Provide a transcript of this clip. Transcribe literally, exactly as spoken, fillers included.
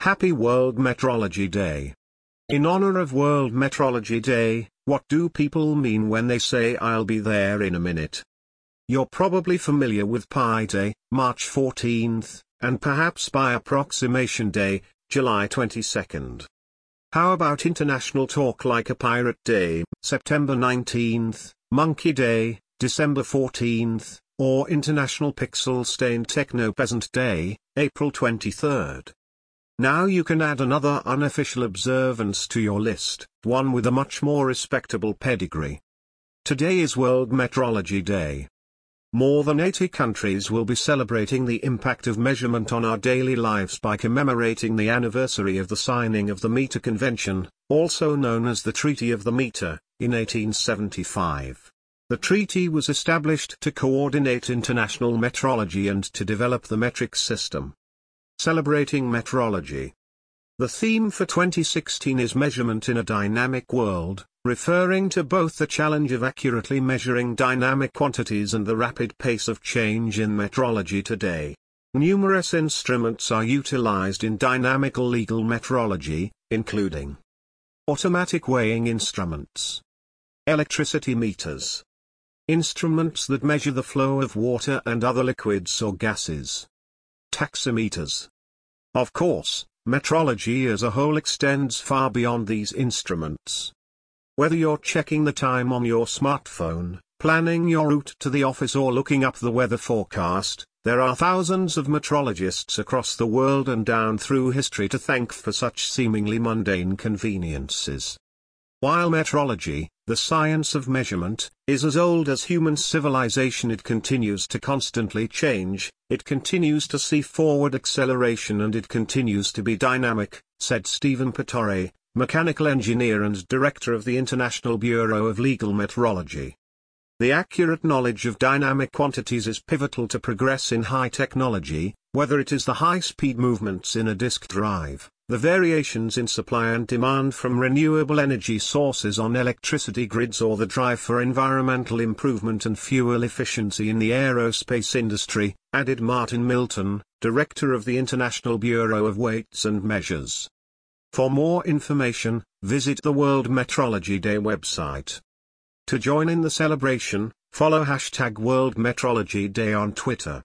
Happy World Metrology Day. In honor of World Metrology Day, what do people mean when they say "I'll be there in a minute"? You're probably familiar with Pi Day, March fourteenth, and perhaps by approximation Day, July twenty-second. How about International Talk Like a Pirate Day, September nineteenth, Monkey Day, December fourteenth, or International Pixel Stained Techno Peasant Day, April twenty-third? Now you can add another unofficial observance to your list, one with a much more respectable pedigree. Today is World Metrology Day. More than eighty countries will be celebrating the impact of measurement on our daily lives by commemorating the anniversary of the signing of the Meter Convention, also known as the Treaty of the Meter, in eighteen seventy-five. The treaty was established to coordinate international metrology and to develop the metric system. Celebrating metrology. The theme for twenty sixteen is Measurement in a Dynamic World, referring to both the challenge of accurately measuring dynamic quantities and the rapid pace of change in metrology today. Numerous instruments are utilized in dynamical legal metrology, including automatic weighing instruments, electricity meters, instruments that measure the flow of water and other liquids or gases, taximeters. Of course, metrology as a whole extends far beyond these instruments. Whether you're checking the time on your smartphone, planning your route to the office or looking up the weather forecast, there are thousands of metrologists across the world and down through history to thank for such seemingly mundane conveniences. While metrology, the science of measurement, is as old as human civilization, it continues to constantly change, it continues to see forward acceleration, and it continues to be dynamic, said Stephen Pittore, mechanical engineer and director of the International Bureau of Legal Metrology. The accurate knowledge of dynamic quantities is pivotal to progress in high technology, whether it is the high-speed movements in a disk drive, the variations in supply and demand from renewable energy sources on electricity grids, or the drive for environmental improvement and fuel efficiency in the aerospace industry, added Martin Milton, director of the International Bureau of Weights and Measures. For more information, visit the World Metrology Day website. To join in the celebration, follow hashtag World Metrology Day on Twitter.